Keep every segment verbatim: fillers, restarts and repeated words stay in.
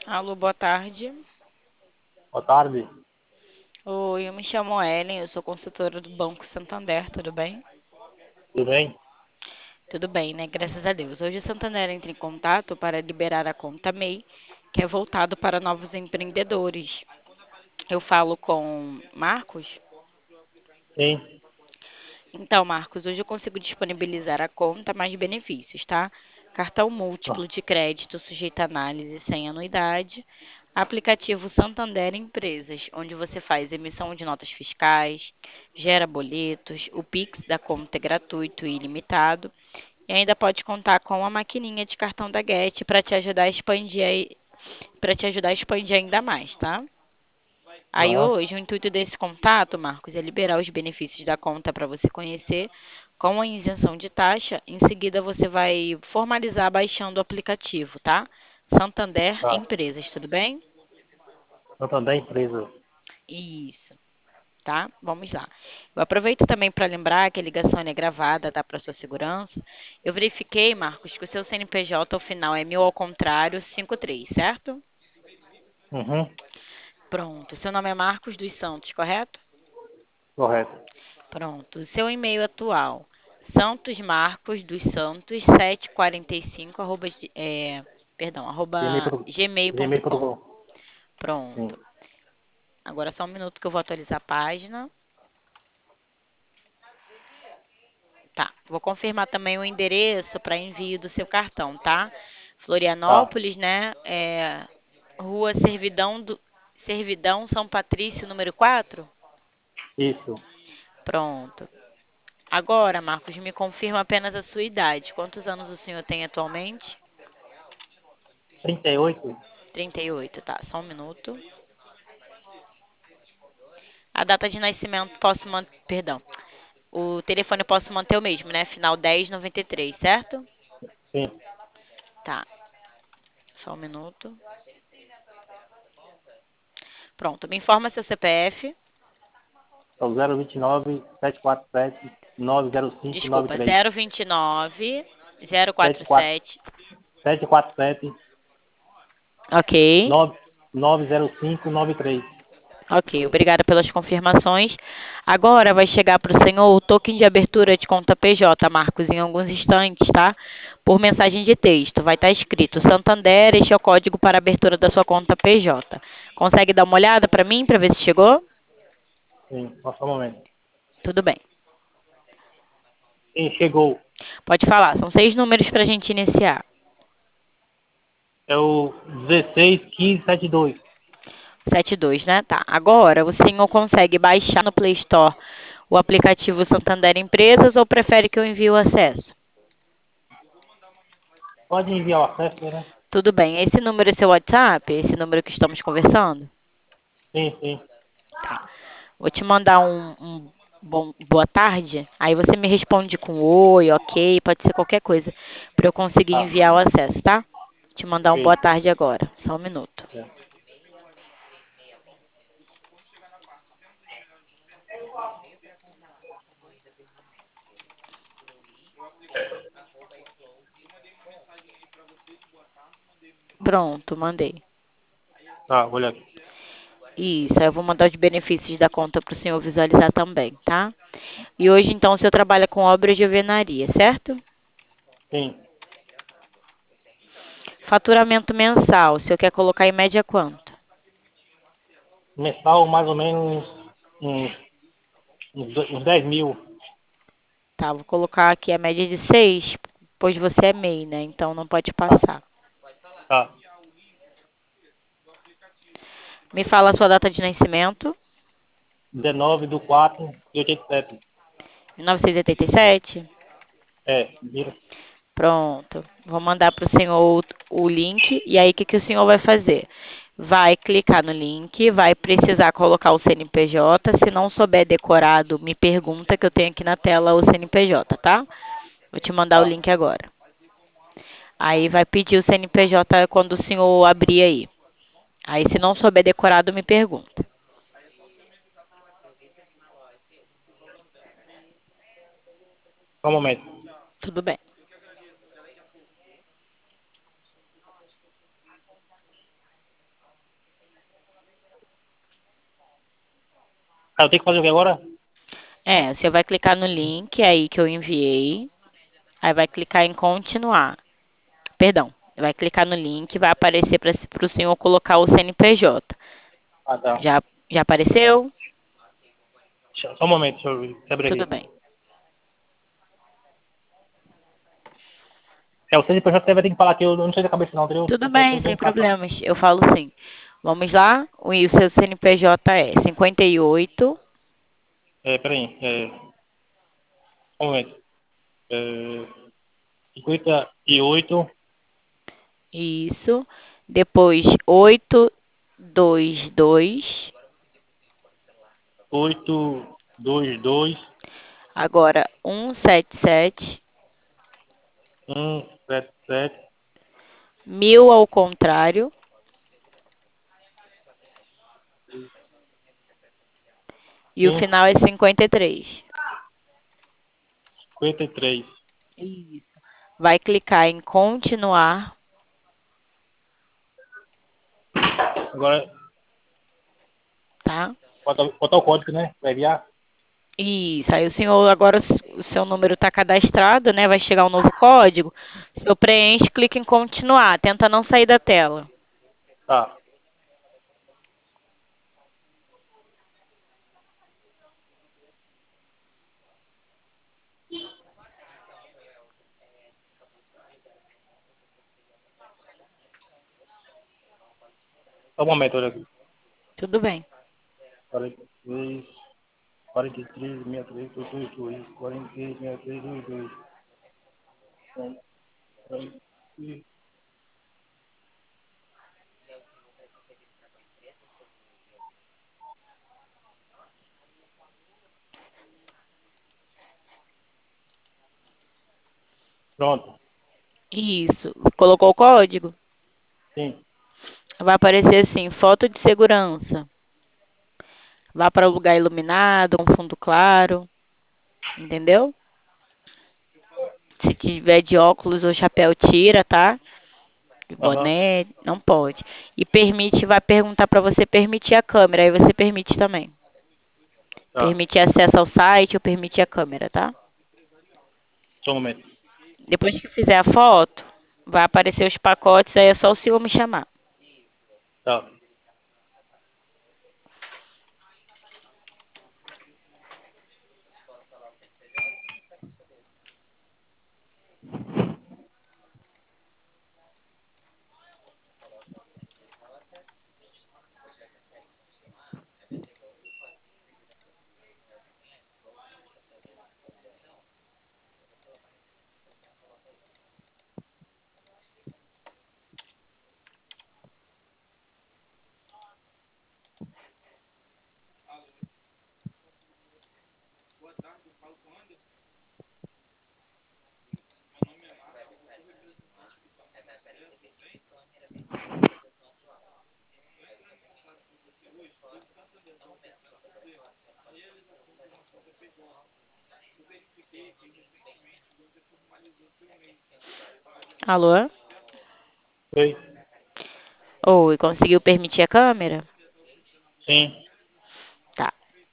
Alô, boa tarde. Boa tarde. Oi, eu me chamo Ellen, eu sou consultora do Banco Santander, tudo bem? Tudo bem? Tudo bem, né? Graças a Deus. Hoje o Santander entra em contato para liberar a conta M E I, que é voltado para novos empreendedores. Eu falo com Marcos. Sim. Então, Marcos, hoje eu consigo disponibilizar a conta mais benefícios, tá? Cartão Ah, múltiplo de crédito sujeito a análise sem anuidade. Aplicativo Santander Empresas, onde você faz emissão de notas fiscais, gera boletos, o Pix da conta é gratuito e ilimitado. E ainda pode contar com a maquininha de cartão da Get para te ajudar a expandir para te ajudar a expandir ainda mais, tá? Aí Aham. hoje, o intuito desse contato, Marcos, é liberar os benefícios da conta para você conhecer, com a isenção de taxa. Em seguida, você vai formalizar baixando o aplicativo, tá? Santander Tá. Empresas, tudo bem? Santander Empresa. Isso, tá? Vamos lá. Eu aproveito também para lembrar que a ligação é gravada, tá? Para sua segurança. Eu verifiquei, Marcos, que o seu C N P J ao final é mil ao contrário, cinquenta e três, certo? Uhum. Pronto. Seu nome é Marcos dos Santos, correto? Correto. Pronto. Seu e-mail atual, Santos Marcos dos Santos setecentos e quarenta e cinco arroba, é, perdão, arroba Gmail.com. gmail ponto com. Gmail.com. Sim. Pronto. Agora só um minuto que eu vou atualizar a página. Tá. Vou confirmar também o endereço para envio do seu cartão, tá? Tá. Florianópolis, né? É, Rua Servidão do Servidão São Patrício, número quatro. Isso. Pronto. Agora, Marcos, me confirma apenas a sua idade. Quantos anos o senhor tem atualmente? Trinta e oito. Trinta e oito, tá. Só um minuto. A data de nascimento posso manter. Perdão. O telefone eu posso manter o mesmo, né? Final dez noventa e três, certo? Sim. Tá. Só um minuto. Pronto. Me informa seu C P F. É o zero vinte e nove, sete quatro sete, nove zero cinco nove Desculpa, três. zero vinte e nove zero Sete quatro quatro sete. sete quatro sete Ok. nove nove zero cinco nove três. Ok, obrigada pelas confirmações. Agora vai chegar para o senhor o token de abertura de conta P J, Marcos, em alguns instantes, tá? Por mensagem de texto. Vai estar escrito Santander, este é o código para abertura da sua conta P J. Consegue dar uma olhada para mim, para ver se chegou? Sim. Só um momento. Tudo bem. Sim, chegou. Pode falar, são seis números para a gente iniciar. É o dezesseis quinze setenta e dois. Setenta e dois, né? Tá. Agora, o senhor consegue baixar no Play Store o aplicativo Santander Empresas ou prefere que eu envie o acesso? Pode enviar o acesso, né? Tudo bem. Esse número é seu WhatsApp? Esse número que estamos conversando? Sim, sim. Tá. Vou te mandar um, um bom, boa tarde. Aí você me responde com oi, ok, pode ser qualquer coisa, para eu conseguir Tá. enviar o acesso, tá? Vou te mandar um Ok. boa tarde agora. Só um minuto. É. Pronto, mandei. Tá, olha aqui. Isso, aí eu vou mandar os benefícios da conta para o senhor visualizar também, tá? E hoje, então, o senhor trabalha com obras de alvenaria, certo? Sim. Faturamento mensal, o senhor quer colocar em média quanto? Mensal, mais ou menos uns, uns, do- uns dez mil. Tá, vou colocar aqui a média de seis, pois você é M E I, né? Então não pode Tá. passar. Tá. Me fala a sua data de nascimento. dezenove do quatro de oitenta e sete. mil novecentos e oitenta e sete. É, vira. Pronto. Vou mandar para o senhor o, o link. E aí, o que, que o senhor vai fazer? Vai clicar no link, vai precisar colocar o C N P J. Se não souber decorado, me pergunta que eu tenho aqui na tela o C N P J, tá? Vou te mandar o Tá. link agora. Aí vai pedir o C N P J quando o senhor abrir aí. Aí, se não souber decorado, me pergunta. Só um momento. Tudo bem. Ah, eu tenho que fazer o que agora? É, você vai clicar no link aí que eu enviei. Aí vai clicar em continuar. Perdão, vai clicar no link, vai aparecer para o senhor colocar o C N P J. Ah, tá. Já, já apareceu? Só só um momento, deixa eu abrir Tudo aqui. bem. É, o C N P J vai ter que falar que eu não sei da cabeça não, entendeu? Tudo Eu bem, tenho que sem passar. problemas. Eu falo sim. Vamos lá? O o seu C N P J é cinquenta e oito. É, peraí. É, um momento. É, cinquenta e oito, Isso. Depois oito dois dois. oito, dois, dois, Agora cento e setenta e sete. um, sete, sete, Mil ao contrário. E o um, final é cinquenta e três. cinquenta e três. Isso. Vai clicar em continuar, Agora, tá? botar, botar o código, né? Pra enviar. Isso. Aí o senhor, agora o seu número está cadastrado, né? Vai chegar um novo código. O senhor preenche, clica em continuar. Tenta não sair da tela. Tá. Só um momento, olha aqui. Tudo bem. quarenta e três, quarenta e três, sessenta e três, oitenta e dois, quarenta e três, sessenta e três, oitenta e dois. Pronto. Isso. Colocou o código? Sim. Vai aparecer assim, foto de segurança. Vá para o lugar iluminado, com fundo claro. Entendeu? Se tiver de óculos ou chapéu, tira, tá? De Aham. boné, não pode. E permite, vai perguntar para você permitir a câmera. Aí você permite também. Tá. Permitir acesso ao site ou permitir a câmera, tá? Só um momento. Depois que fizer a foto, vai aparecer os pacotes, aí é só o senhor me chamar. Tá. Alô? Oi. Oi, conseguiu permitir a câmera? Sim. Tá.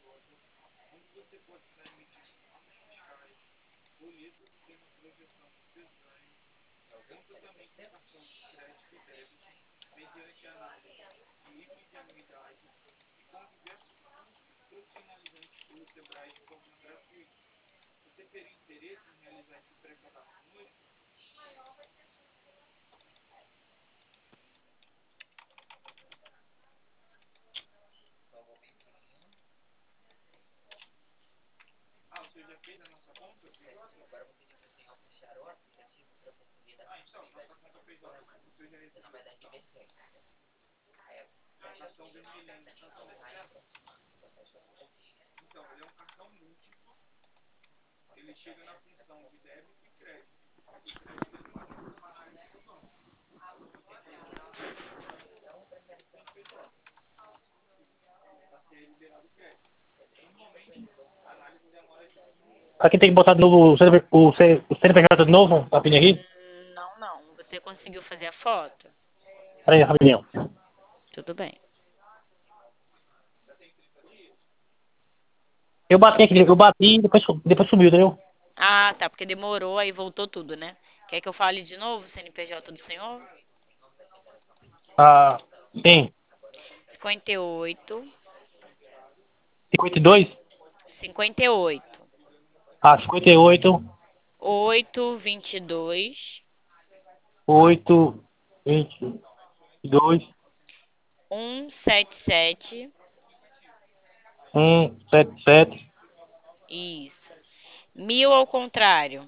Aqui tem que botar de novo o C N P o C- o C N P J de novo, rapidinho aqui. Hum, Não, não. Você conseguiu fazer a foto? Peraí, rapidinho. Tudo bem. Eu bati aqui, eu bati e depois, depois sumiu, entendeu? Ah, tá, porque demorou, aí voltou tudo, né? Quer que eu fale de novo o C N P J do senhor? Ah, tem cinquenta e oito, cinquenta e dois. cinquenta e oito, Ah, cinquenta e oito, oito, vinte e dois, oito, vinte e dois, cento e setenta e sete. um, sete, sete. Isso. Mil ao contrário.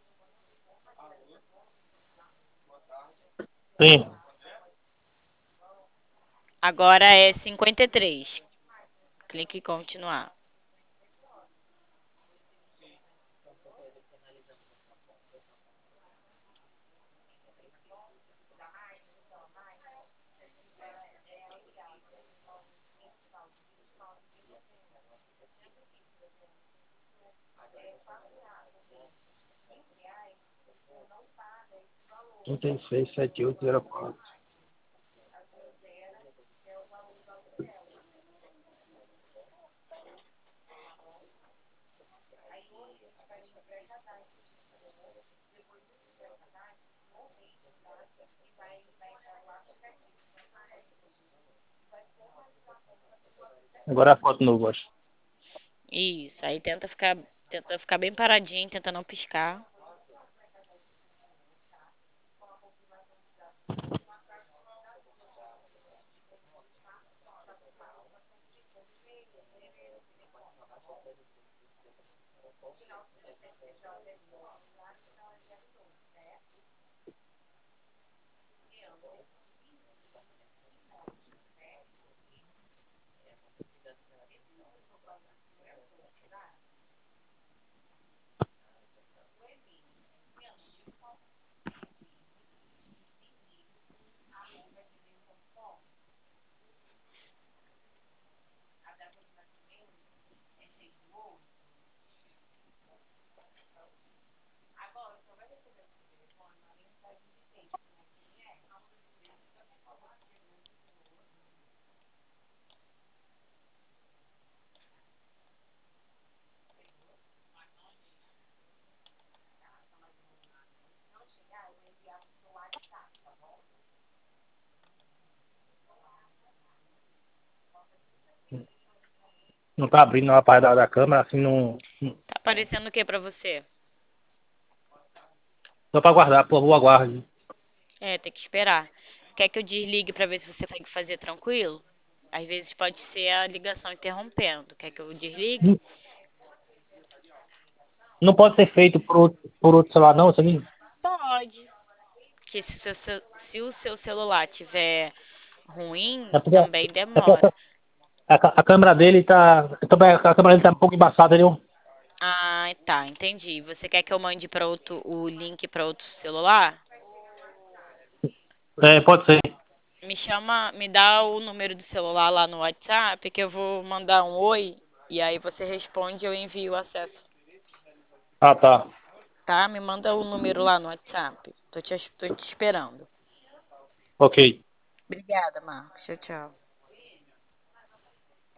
Sim. Agora é cinquenta e três. Clique em continuar. trinta e seis, sete, oito, zero, quatro. Agora é a foto novo, acho. Isso. Aí tenta ficar, tenta ficar bem paradinho, tenta não piscar. Não tá abrindo a parte da, da câmera, assim, não. não- Tá aparecendo o que pra você? Só pra guardar, por favor, aguarde. É, tem que esperar. Quer que eu desligue pra ver se você consegue fazer tranquilo? Às vezes pode ser a ligação interrompendo. Quer que eu desligue? Não, não pode ser feito por outro, por outro celular, não, isso aqui? Pode. Que se, o seu- se o seu celular tiver ruim, É porque, também é porque demora. a, a, a câmera dele tá. Também a câmera dele tá um pouco embaçada, entendeu? Ah, tá, entendi. Você quer que eu mande para outro o link para outro celular? É, pode ser. Me chama, me dá o número do celular lá no WhatsApp que eu vou mandar um oi e aí você responde e eu envio o acesso, Ah, tá. tá? Me manda o número lá no WhatsApp. Tô te, tô te esperando. Ok. Obrigada, Marcos. Tchau, tchau.